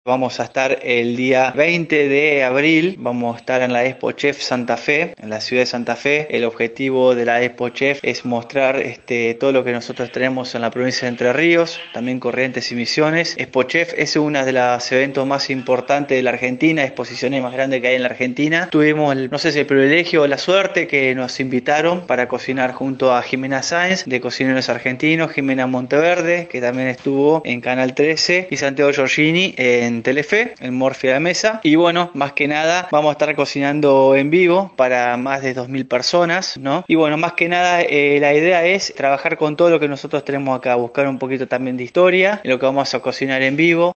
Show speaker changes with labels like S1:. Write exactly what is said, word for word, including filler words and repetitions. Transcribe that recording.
S1: Vamos a estar el día veinte de abril, vamos a estar en la Expo Chef Santa Fe, en la ciudad de Santa Fe. El objetivo de la Expo Chef es mostrar este, todo lo que nosotros tenemos en la provincia de Entre Ríos, también Corrientes y Misiones. Expo Chef es uno de los eventos más importantes de la Argentina, exposiciones más grandes que hay en la Argentina. Tuvimos, el, no sé si el privilegio o la suerte que nos invitaron para cocinar junto a Jimena Sáenz de Cocineros Argentinos, Jimena Monteverde, que también estuvo en Canal trece, y Santiago Giorgini en en Telefe, en Morfi a la Mesa. Y bueno, más que nada vamos a estar cocinando en vivo para más de dos mil personas, ¿no? Y bueno, más que nada eh, la idea es trabajar con todo lo que nosotros tenemos acá, buscar un poquito también de historia, en lo que vamos a cocinar en vivo.